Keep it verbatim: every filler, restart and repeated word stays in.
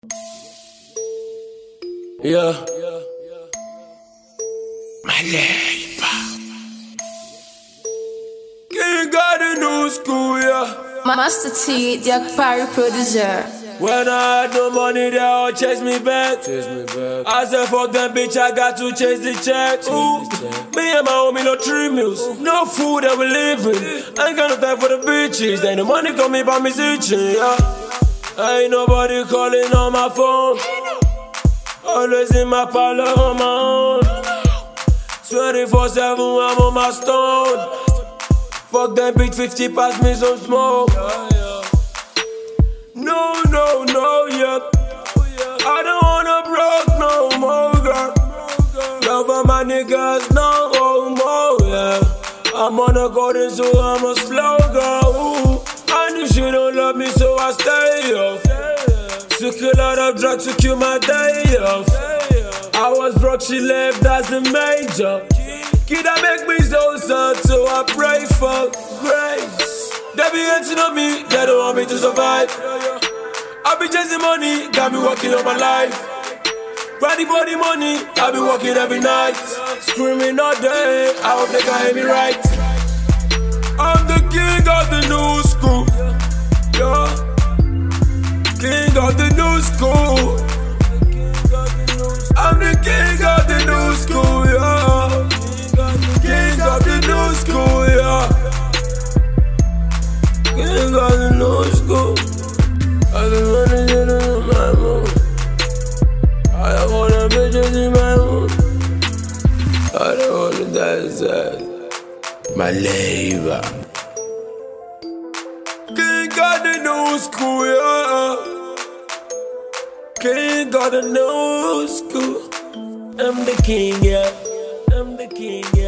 Yeah. My life. King got the new school, yeah. Master T, the Akpari producer. When I had no money, they all chase me back. Chase me back. I said, fuck them bitch, I got to chase the check. Ooh. Me and my homie, no three meals. Ooh. No food that we living. I ain't got no time for the bitches. Then the money coming by me itching, yeah. Ain't nobody calling on my phone. Always in my parlor on my own. twenty-four seven, I'm on my stone. Fuck that bitch, fifty, pass me some smoke. No, no, no, yeah. I don't wanna broke no more, girl. Love all my niggas, no more, yeah. I'm on a golden, so I'm a slow girl. Ooh. I knew she don't love me, so I stay off. Took a lot of drugs to kill my day off. I was broke, she left, that's the major. Kid, that make me so sad, so I pray for grace. They be hating on me, they don't want me to survive. I be chasing money, got me working on my life. Ready for the money, I be working every night. Screaming all day, I hope they can hear me right. I'm the king of the new school, yeah. King of the new school. I'm the king of the new school, yeah. King of the new school, yeah. King of the new school. I don't wanna get in my mood. I don't wanna bitches in my mood. I don't wanna die sad. My labor. King of the new school, yeah. King of the new school. I'm the king, yeah. I'm the king, yeah.